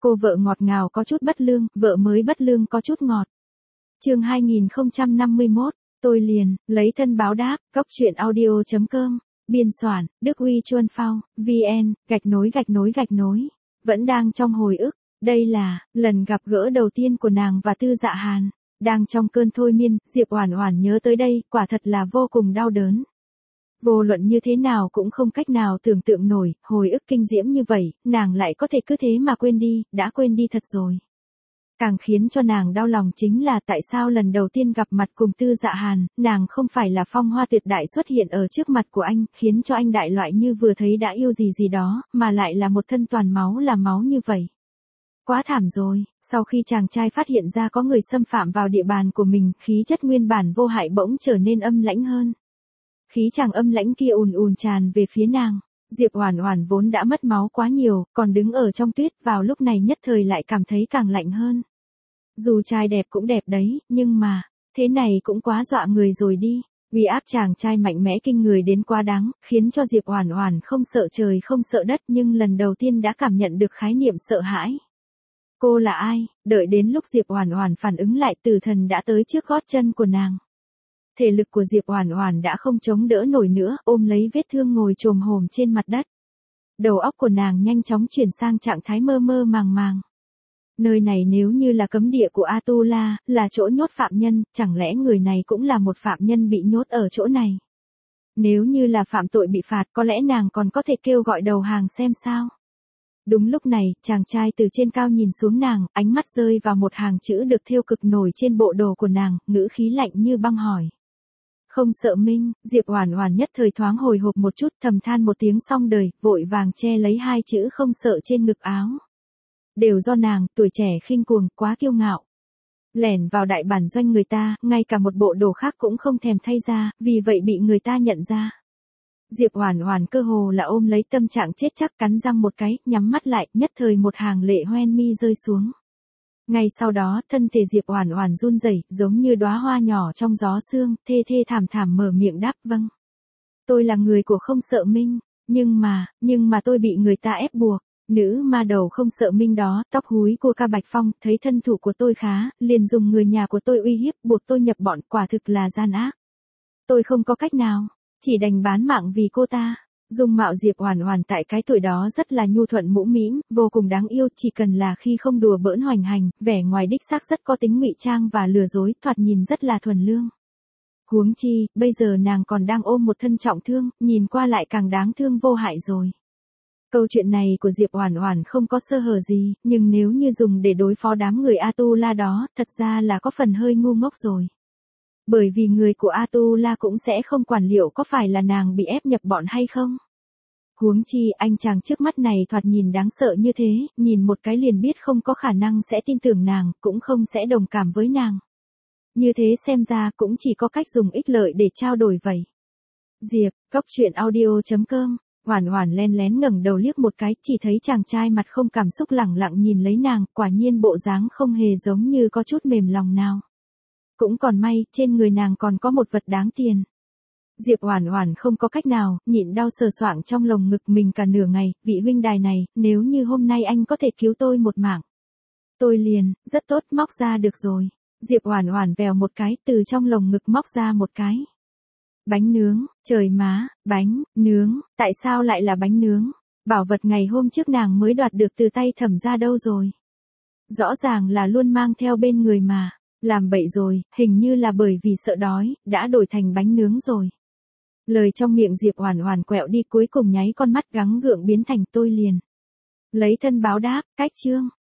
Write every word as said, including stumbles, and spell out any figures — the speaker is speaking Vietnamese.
Cô vợ ngọt ngào có chút bất lương, vợ mới bất lương có chút ngọt. Chương hai nghìn không trăm năm mươi mốt, tôi liền, lấy thân báo đáp, góc truyện audio chấm com, biên soạn, Đức Uy Chuân Phao, vn, gạch nối gạch nối gạch nối, vẫn đang trong hồi ức, đây là, lần gặp gỡ đầu tiên của nàng và Tư Dạ Hàn, đang trong cơn thôi miên, Diệp Oản Oản nhớ tới đây, quả thật là vô cùng đau đớn. Vô luận như thế nào cũng không cách nào tưởng tượng nổi, hồi ức kinh diễm như vậy, nàng lại có thể cứ thế mà quên đi, đã quên đi thật rồi. Càng khiến cho nàng đau lòng chính là tại sao lần đầu tiên gặp mặt cùng Tư Dạ Hàn, nàng không phải là phong hoa tuyệt đại xuất hiện ở trước mặt của anh, khiến cho anh đại loại như vừa thấy đã yêu gì gì đó, mà lại là một thân toàn máu là máu như vậy. Quá thảm rồi, sau khi chàng trai phát hiện ra có người xâm phạm vào địa bàn của mình, khí chất nguyên bản vô hại bỗng trở nên âm lãnh hơn. Khí chàng âm lãnh kia ùn ùn tràn về phía nàng. Diệp Oản Oản vốn đã mất máu quá nhiều, còn đứng ở trong tuyết, vào lúc này nhất thời lại cảm thấy càng lạnh hơn. Dù trai đẹp cũng đẹp đấy, nhưng mà, thế này cũng quá dọa người rồi đi. Uy áp chàng trai mạnh mẽ kinh người đến quá đáng, khiến cho Diệp Oản Oản không sợ trời không sợ đất, nhưng lần đầu tiên đã cảm nhận được khái niệm sợ hãi. Cô là ai? Đợi đến lúc Diệp Oản Oản phản ứng lại, Tử Thần đã tới trước gót chân của nàng. Thể lực của Diệp Oản Oản đã không chống đỡ nổi nữa, ôm lấy vết thương ngồi chồm hổm trên mặt đất. Đầu óc của nàng nhanh chóng chuyển sang trạng thái mơ mơ màng màng. Nơi này nếu như là cấm địa của Atula, là chỗ nhốt phạm nhân, chẳng lẽ người này cũng là một phạm nhân bị nhốt ở chỗ này? Nếu như là phạm tội bị phạt, có lẽ nàng còn có thể kêu gọi đầu hàng xem sao? Đúng lúc này, chàng trai từ trên cao nhìn xuống nàng, ánh mắt rơi vào một hàng chữ được thêu cực nổi trên bộ đồ của nàng, ngữ khí lạnh như băng hỏi. Không sợ Minh, Diệp Oản Oản nhất thời thoáng hồi hộp một chút, thầm than một tiếng xong đời, vội vàng che lấy hai chữ không sợ trên ngực áo. Đều do nàng, tuổi trẻ khinh cuồng, quá kiêu ngạo. Lẻn vào đại bản doanh người ta, ngay cả một bộ đồ khác cũng không thèm thay ra, vì vậy bị người ta nhận ra. Diệp Oản Oản cơ hồ là ôm lấy tâm trạng chết chắc, cắn răng một cái, nhắm mắt lại, nhất thời một hàng lệ hoen mi rơi xuống. Ngay sau đó, thân thể Diệp Oản Oản run rẩy, giống như đóa hoa nhỏ trong gió sương, thê thê thảm thảm mở miệng đáp vâng. Tôi là người của không sợ Minh, nhưng mà, nhưng mà tôi bị người ta ép buộc. Nữ ma đầu không sợ Minh đó, tóc húi của Ca Bạch Phong, thấy thân thủ của tôi khá, liền dùng người nhà của tôi uy hiếp, buộc tôi nhập bọn, quả thực là gian ác. Tôi không có cách nào, chỉ đành bán mạng vì cô ta. Dung mạo Diệp Oản Oản tại cái tuổi đó rất là nhu thuận mũm mĩm, vô cùng đáng yêu, chỉ cần là khi không đùa bỡn hoành hành, vẻ ngoài đích xác rất có tính ngụy trang và lừa dối, thoạt nhìn rất là thuần lương. Huống chi, bây giờ nàng còn đang ôm một thân trọng thương, nhìn qua lại càng đáng thương vô hại rồi. Câu chuyện này của Diệp Oản Oản không có sơ hở gì, nhưng nếu như dùng để đối phó đám người Atula đó, thật ra là có phần hơi ngu ngốc rồi. Bởi vì người của Atula cũng sẽ không quản liệu có phải là nàng bị ép nhập bọn hay không. Huống chi, anh chàng trước mắt này thoạt nhìn đáng sợ như thế, nhìn một cái liền biết không có khả năng sẽ tin tưởng nàng, cũng không sẽ đồng cảm với nàng. Như thế xem ra cũng chỉ có cách dùng ích lợi để trao đổi vậy. Diệp, góc truyện audio chấm com. Oản Oản len lén ngẩng đầu liếc một cái, chỉ thấy chàng trai mặt không cảm xúc lẳng lặng nhìn lấy nàng, quả nhiên bộ dáng không hề giống như có chút mềm lòng nào. Cũng còn may, trên người nàng còn có một vật đáng tiền. Diệp Oản Oản không có cách nào, nhịn đau sờ soạng trong lồng ngực mình cả nửa ngày, vị huynh đài này, nếu như hôm nay anh có thể cứu tôi một mạng. Tôi liền, rất tốt, móc ra được rồi. Diệp Oản Oản vèo một cái, từ trong lồng ngực móc ra một cái. Bánh nướng, trời má, bánh, nướng, tại sao lại là bánh nướng? Bảo vật ngày hôm trước nàng mới đoạt được từ tay Thẩm gia đâu rồi? Rõ ràng là luôn mang theo bên người mà, làm bậy rồi, hình như là bởi vì sợ đói, đã đổi thành bánh nướng rồi. Lời trong miệng Diệp Oản Oản quẹo đi, cuối cùng nháy con mắt gắng gượng biến thành tôi liền. Lấy thân báo đáp, cách chương.